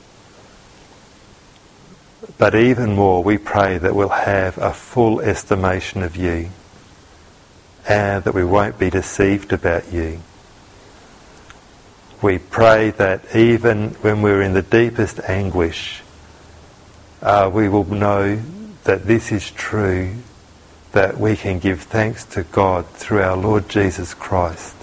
But even more, we pray that we'll have a full estimation of you and that we won't be deceived about you. We pray that even when we're in the deepest anguish, we will know that this is true, that we can give thanks to God through our Lord Jesus Christ,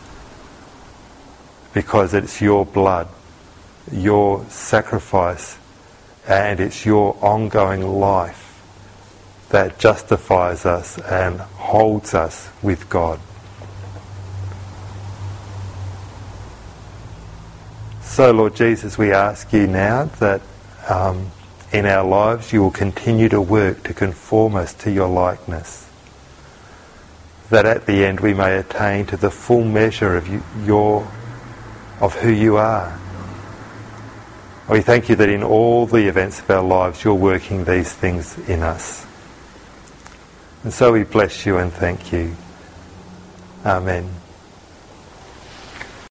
because it's your blood, your sacrifice, and it's your ongoing life that justifies us and holds us with God. So, Lord Jesus, we ask you now that in our lives you will continue to work to conform us to your likeness, that at the end we may attain to the full measure of of who you are. We thank you that in all the events of our lives you're working these things in us. And so we bless you and thank you. Amen.